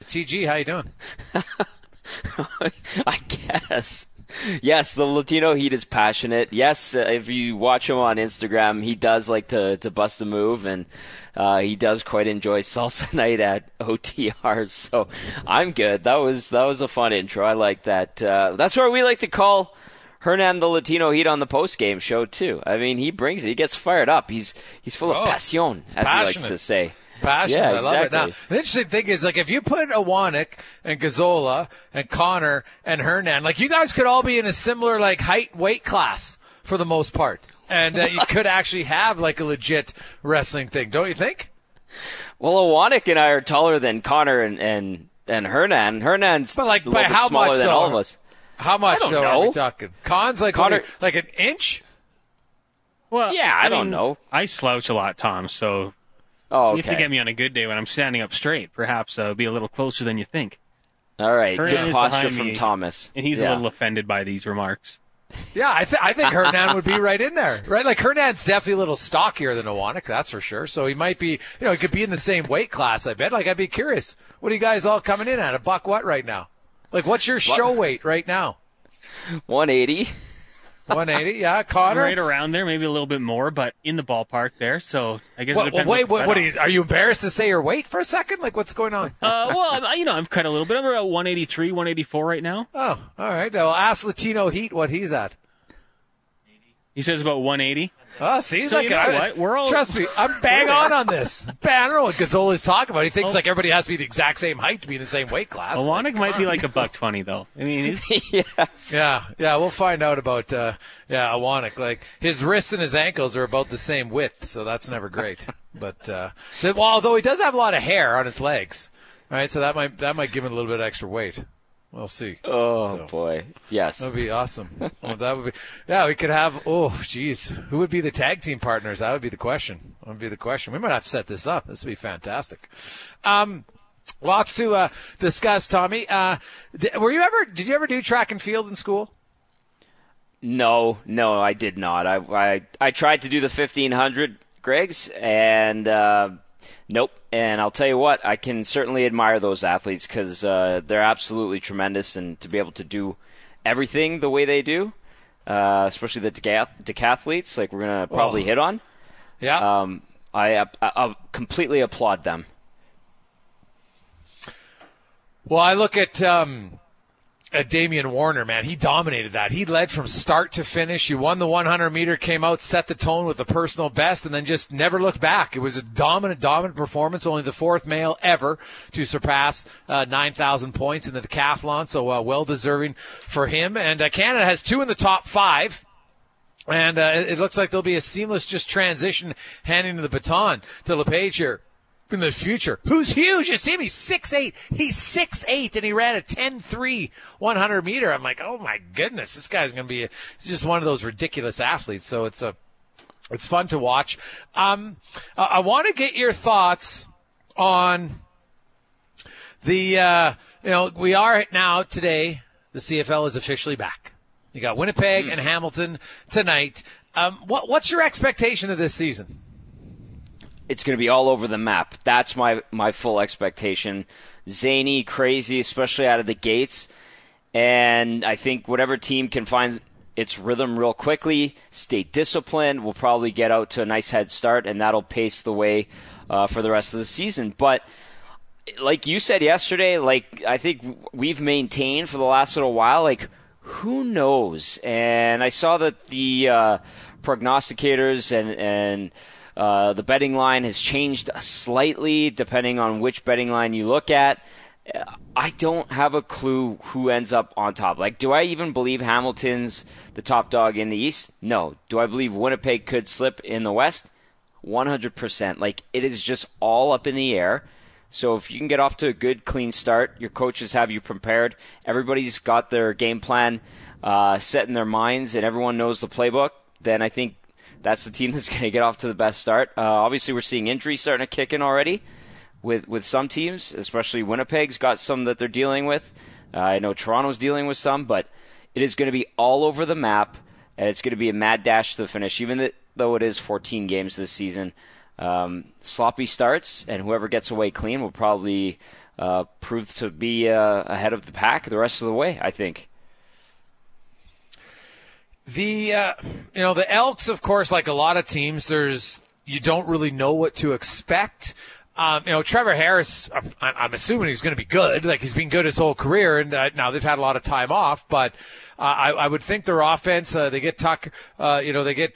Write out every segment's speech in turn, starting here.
TG, how you doing? I guess. Yes, the Latino Heat is passionate. Yes, if you watch him on Instagram, he does like to bust a move, and he does quite enjoy salsa night at OTRs. So I'm good. That was a fun intro. I like that. That's where we like to call Hernan the Latino Heat on the post-game show too. I mean, he brings it. He gets fired up. He's full of passion, as he likes to say. Passion. Yeah, I love exactly. it. Now, the interesting thing is, like, if you put Iwanek and Gazzola and Connor and Hernan, like, you guys could all be in a similar, like, height, weight class for the most part. And you could actually have, like, a legit wrestling thing, don't you think? Well, Iwanek and I are taller than Connor and Hernan. Hernan's but, like, a little by bit how smaller much, than though? all of us. How much, I don't though, know. are we talking? Con's, like, Connor, like an inch? Well, yeah, I don't know. I slouch a lot, Tom, so Oh, okay. you have to get me on a good day when I'm standing up straight. Perhaps be a little closer than you think. All right, Hernan good is posture behind from me, Thomas. And he's a little offended by these remarks. Yeah, I think Hernan would be right in there, right? Like, Hernan's definitely a little stockier than Iwanek, that's for sure. So he might be, he could be in the same weight class, I bet. Like, I'd be curious. What are you guys all coming in at? A buck what right now? Like, what's your show weight right now? 180. 180, yeah. Connor? Right around there, maybe a little bit more, but in the ballpark there. So I guess it depends. What are you embarrassed to say your weight for a second? Like, what's going on? Well, I've cut a little bit. I'm about 183, 184 right now. Oh, all right. Well, ask Latino Heat what he's at. He says about 180. Oh, see, so you know what? We're all, trust me, I'm bang on this. I don't know what Gazzola's talking about. He thinks like everybody has to be the exact same height to be in the same weight class. Iwanek might be like $120 though. I mean, yes. Yeah. We'll find out about Iwanek. Like, his wrists and his ankles are about the same width, so that's never great. But although he does have a lot of hair on his legs, right? So that might give him a little bit of extra weight. We'll see. Oh, boy. Yes. That would be awesome. That would be. Yeah, we could have. Oh, geez. Who would be the tag team partners? That would be the question. We might have to set this up. This would be fantastic. Lots to discuss, Tommy. Did you ever do track and field in school? No, I did not. I tried to do the 1500, Greg's, and nope. And I'll tell you what, I can certainly admire those athletes because they're absolutely tremendous, and to be able to do everything the way they do, especially the decathletes, like we're going to probably hit on. Yeah. I completely applaud them. Well, I look at Damian Warner, man. He dominated that. He led from start to finish. He won the 100-meter, came out, set the tone with the personal best, and then just never looked back. It was a dominant performance, only the fourth male ever to surpass 9,000 points in the decathlon, so well-deserving for him. And Canada has two in the top five. And it looks like there'll be a seamless just transition handing the baton to LePage here in the future. Who's huge? You see him? He's 6'8". He's 6'8", and he ran a 10.3 100-meter. I'm like, oh, my goodness. This guy's going to be just one of those ridiculous athletes. So it's fun to watch. I want to get your thoughts on the, we are now today, the CFL is officially back. You got Winnipeg and Hamilton tonight. What's your expectation of this season? It's going to be all over the map. That's my full expectation. Zany, crazy, especially out of the gates. And I think whatever team can find its rhythm real quickly, stay disciplined, will probably get out to a nice head start, and that'll pace the way for the rest of the season. But like you said yesterday, like I think we've maintained for the last little while, like who knows? And I saw that the prognosticators and the betting line has changed slightly depending on which betting line you look at. I don't have a clue who ends up on top. Like, do I even believe Hamilton's the top dog in the East? No. Do I believe Winnipeg could slip in the West? 100%. Like, it is just all up in the air. So if you can get off to a good, clean start, your coaches have you prepared, everybody's got their game plan set in their minds, and everyone knows the playbook, then I think that's the team that's going to get off to the best start. Obviously, we're seeing injuries starting to kick in already with some teams, especially Winnipeg's got some that they're dealing with. I know Toronto's dealing with some, but it is going to be all over the map, and it's going to be a mad dash to the finish, even though it is 14 games this season. Sloppy starts, and whoever gets away clean will probably prove to be ahead of the pack the rest of the way, I think. The the Elks, of course, like a lot of teams, you don't really know what to expect. Trevor Harris, I'm assuming he's going to be good. Like, he's been good his whole career, and now they've had a lot of time off. But I would think their offense, they get Tucker, they get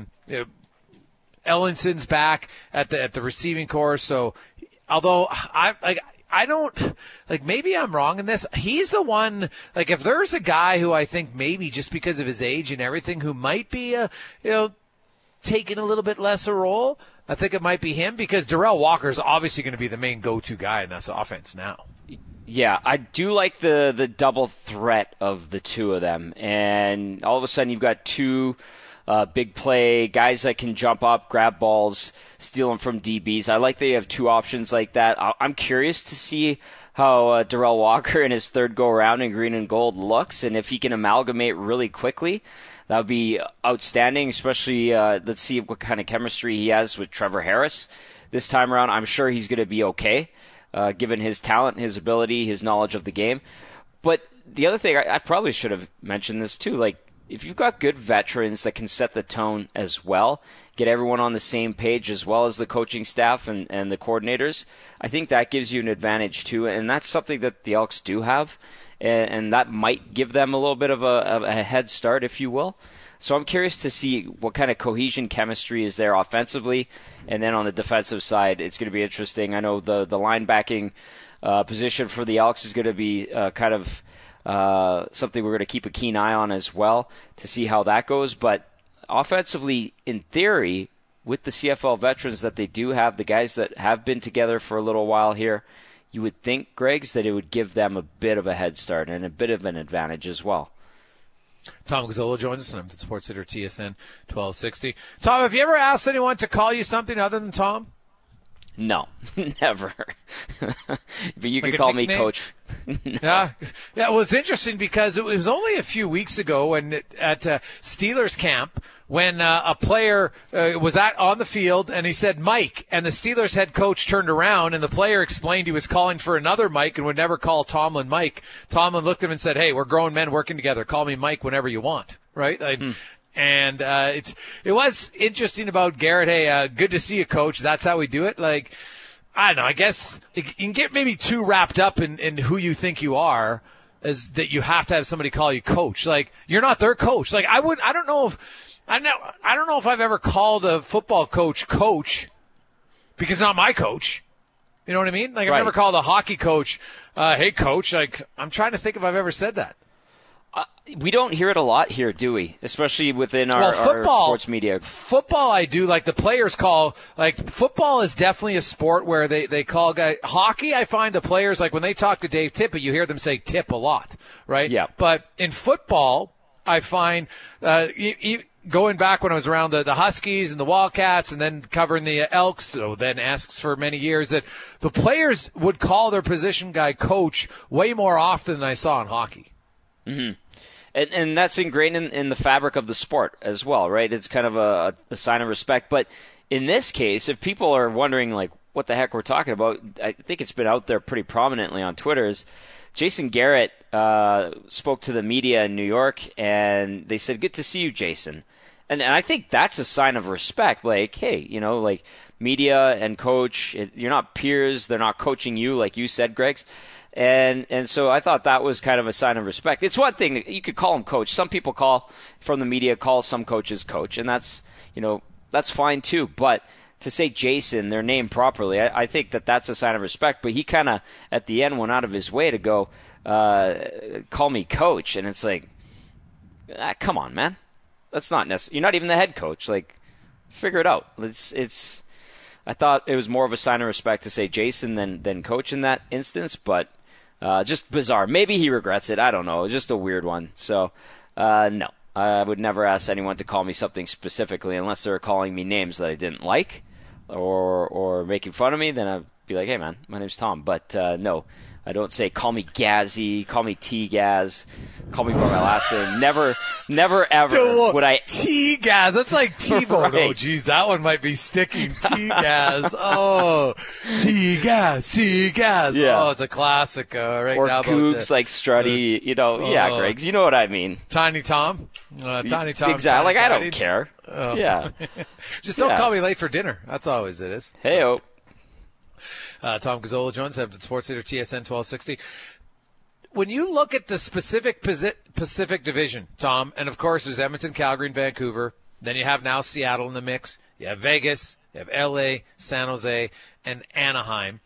Ellinson's back at the receiving corps. So, although I don't, like, maybe I'm wrong in this. He's the one, like, if there's a guy who I think maybe just because of his age and everything who might be, taking a little bit less a role, I think it might be him, because Darrell Walker is obviously going to be the main go-to guy in this offense now. Yeah, I do like the double threat of the two of them. And all of a sudden you've got two big play guys that can jump up, grab balls, steal them from DBs. I like that you have two options like that. I'm curious to see how Darrell Walker in his third go-around in green and gold looks, and if he can amalgamate really quickly. That would be outstanding, especially let's see what kind of chemistry he has with Trevor Harris this time around. I'm sure he's going to be okay, given his talent, his ability, his knowledge of the game. But the other thing, I probably should have mentioned this too, like, if you've got good veterans that can set the tone as well, get everyone on the same page as well as the coaching staff and the coordinators, I think that gives you an advantage too. And that's something that the Elks do have. And that might give them a little bit of a head start, if you will. So I'm curious to see what kind of cohesion chemistry is there offensively. And then on the defensive side, it's going to be interesting. I know the linebacking position for the Elks is going to be kind of something we're going to keep a keen eye on as well to see how that goes. But offensively, in theory, with the CFL veterans that they do have, the guys that have been together for a little while here, you would think, Greggs, that it would give them a bit of a head start and a bit of an advantage as well. Tom Gazzola joins us, and I'm the Sports Center TSN 1260. Tom, have you ever asked anyone to call you something other than Tom? No, never. But you like can call nickname? me Coach. No. Yeah. Well, it's interesting because it was only a few weeks ago when at Steelers camp when a player was on the field and he said Mike, and the Steelers head coach turned around and the player explained he was calling for another Mike and would never call Tomlin Mike. Tomlin looked at him and said, "Hey, we're grown men working together. Call me Mike whenever you want." Right? And it was interesting about Garrett. Hey, good to see you, Coach. That's how we do it. Like, I don't know. I guess you can get maybe too wrapped up in who you think you are, as that you have to have somebody call you Coach. Like, you're not their coach. Like, I don't know if I've ever called a football coach because it's not my coach. You know what I mean? Like, I've never called a hockey coach, "Hey, Coach." Like, I'm trying to think if I've ever said that. We don't hear it a lot here, do we? Especially within our sports media. Football, I do. Like, the players call, like, football is definitely a sport where they call guys. Hockey, I find the players, like, when they talk to Dave Tippett, you hear them say tip a lot, right? Yeah. But in football, I find, going back when I was around the Huskies and the Wildcats and then covering the Elks, so then Esks for many years, that the players would call their position guy Coach way more often than I saw in hockey. Mm-hmm. And that's ingrained in the fabric of the sport as well, right? It's kind of a sign of respect. But in this case, if people are wondering, like, what the heck we're talking about, I think it's been out there pretty prominently on Twitter, is Jason Garrett spoke to the media in New York, and they said, "Good to see you, Jason." And I think that's a sign of respect. Like, hey, like, media and coach, you're not peers. They're not coaching you, like you said, Greggs. And so I thought that was kind of a sign of respect. It's one thing, you could call him coach. Some people from the media call some coaches coach, and that's fine too. But to say Jason, their name properly, I think that's a sign of respect. But he kind of, at the end, went out of his way to go, call me coach. And it's like, come on, man. That's not necessary. You're not even the head coach. Like, figure it out. I thought it was more of a sign of respect to say Jason than coach in that instance, but just bizarre. Maybe he regrets it. I don't know. Just a weird one. So, no. I would never ask anyone to call me something specifically unless they're calling me names that I didn't like or making fun of me. Then be like, hey, man, my name's Tom. But no, I don't say, call me Gazzy, call me T-Gaz, call me by my last name. Never, ever would I. T-Gaz, that's like T-Bone. Right. Oh, geez, that one might be sticking. T-Gaz. Oh, T-Gaz. Yeah. Oh, it's a classic right or now. Cougs like Strutty, yeah, Greggs, you know what I mean. Tiny Tom. Tiny Tom. Exactly. Like, I Tiny don't care. Oh. Yeah. Just don't call me late for dinner. That's always it is. Hey-o. Tom Gazzola joins us, Sports Leader TSN 1260. When you look at the specific Pacific Division, Tom, and of course there's Edmonton, Calgary, and Vancouver. Then you have now Seattle in the mix. You have Vegas, you have LA, San Jose, and Anaheim.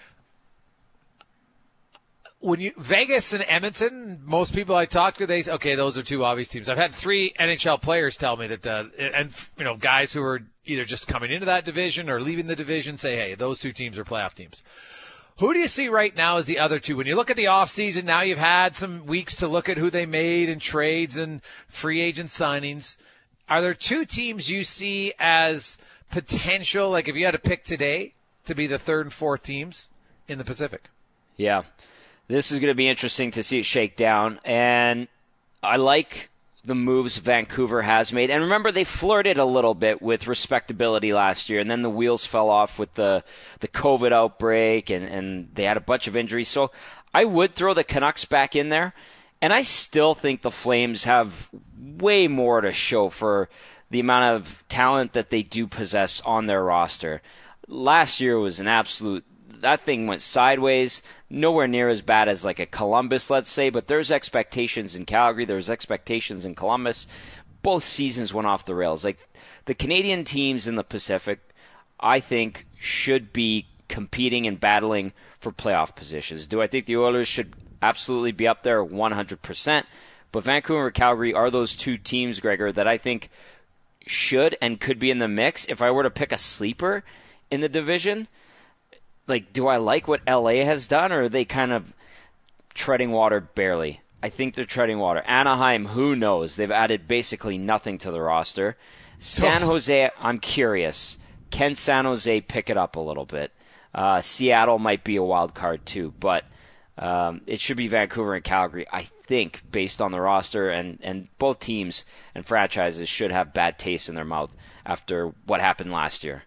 When Vegas and Edmonton, most people I talk to, they say, okay, those are two obvious teams. I've had 3 NHL players tell me that, and guys who are either just coming into that division or leaving the division say, hey, those 2 teams are playoff teams. Who do you see right now as the other 2? When you look at the offseason, now you've had some weeks to look at who they made in trades and free agent signings. Are there 2 teams you see as potential, like if you had to pick today, to be the 3rd and 4th teams in the Pacific? Yeah. This is going to be interesting to see it shake down, and I like the moves Vancouver has made. And remember, they flirted a little bit with respectability last year, and then the wheels fell off with the COVID outbreak, and they had a bunch of injuries. So I would throw the Canucks back in there, and I still think the Flames have way more to show for the amount of talent that they do possess on their roster. Last year was an absolute... That thing went sideways, nowhere near as bad as like a Columbus, let's say, but there's expectations in Calgary, there's expectations in Columbus. Both seasons went off the rails. Like the Canadian teams in the Pacific, I think, should be competing and battling for playoff positions. Do I think the Oilers should absolutely be up there? 100%. But Vancouver and Calgary are those 2 teams, Gregor, that I think should and could be in the mix. If I were to pick a sleeper in the division, like, do I like what LA has done, or are they kind of treading water barely? I think they're treading water. Anaheim, who knows? They've added basically nothing to the roster. San Jose, I'm curious. Can San Jose pick it up a little bit? Seattle might be a wild card too, but it should be Vancouver and Calgary, I think, based on the roster, and both teams and franchises should have bad taste in their mouth after what happened last year.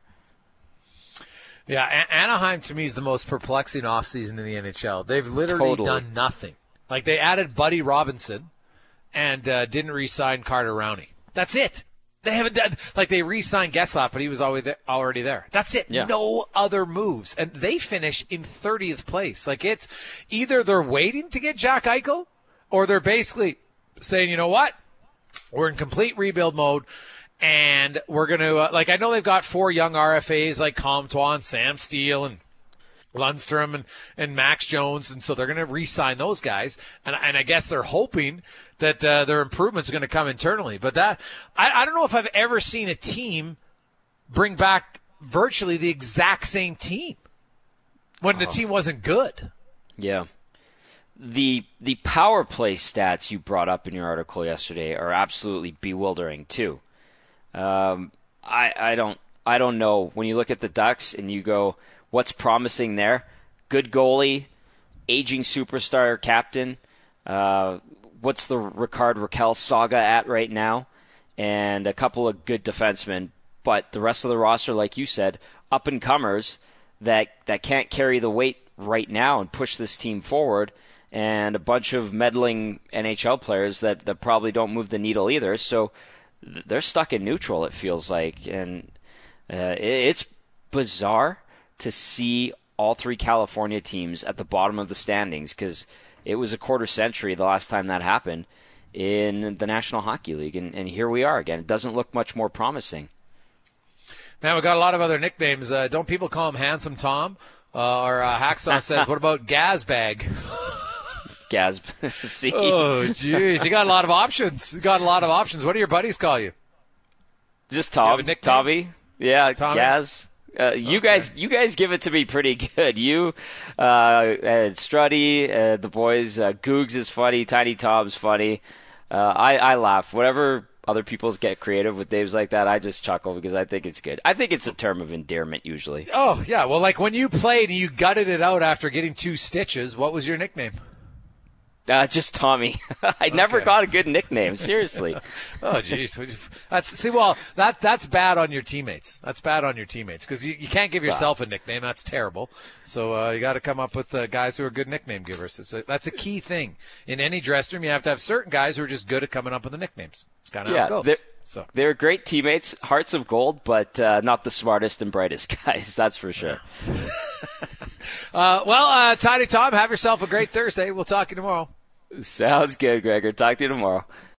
Yeah, Anaheim to me is the most perplexing offseason in the NHL. They've literally done nothing. Like, they added Buddy Robinson and didn't re-sign Carter Rowney. That's it. They haven't done, like, they re-signed Getzlaf, but he was already there. That's it. Yeah. No other moves. And they finish in 30th place. Like, it's either they're waiting to get Jack Eichel, or they're basically saying, you know what? We're in complete rebuild mode. And we're going to, I know they've got 4 young RFAs like Comtois and Sam Steele and Lundstrom and Max Jones, and so they're going to re-sign those guys. And I guess they're hoping that their improvements are going to come internally. But that I don't know if I've ever seen a team bring back virtually the exact same team when the team wasn't good. Yeah. The power play stats you brought up in your article yesterday are absolutely bewildering too. I don't know. When you look at the Ducks and you go, what's promising there? Good goalie, aging superstar captain. What's the Rickard Rakell saga at right now? And a couple of good defensemen. But the rest of the roster, like you said, up-and-comers that can't carry the weight right now and push this team forward. And a bunch of meddling NHL players that probably don't move the needle either. So they're stuck in neutral, it feels like. And it's bizarre to see all 3 California teams at the bottom of the standings, because it was a quarter century the last time that happened in the National Hockey League. And here we are again. It doesn't look much more promising. Man, we got a lot of other nicknames. Don't people call him Handsome Tom? Or Hacksaw says, what about Gazbag? Gaz. See? Oh, jeez. You got a lot of options. What do your buddies call you? Just Tom. Tommy. Yeah, Tommy? Gaz. You guys give it to me pretty good. You, Strutty, the boys, Googs is funny, Tiny Tom's funny. I laugh. Whatever other people get creative with names like that, I just chuckle because I think it's good. I think it's a term of endearment usually. Oh, yeah. Well, like when you played and you gutted it out after getting 2 stitches, what was your nickname? Just Tommy. I never got a good nickname, seriously. Oh, jeez. That's bad on your teammates. That's bad on your teammates because you can't give yourself a nickname. That's terrible. So you got to come up with guys who are good nickname givers. That's a key thing. In any dressing room, you have to have certain guys who are just good at coming up with the nicknames. It's kind of how it goes. They're great teammates, hearts of gold, but not the smartest and brightest guys, that's for sure. Tiny Tom, have yourself a great Thursday. We'll talk to you tomorrow. Sounds good, Gregor. Talk to you tomorrow.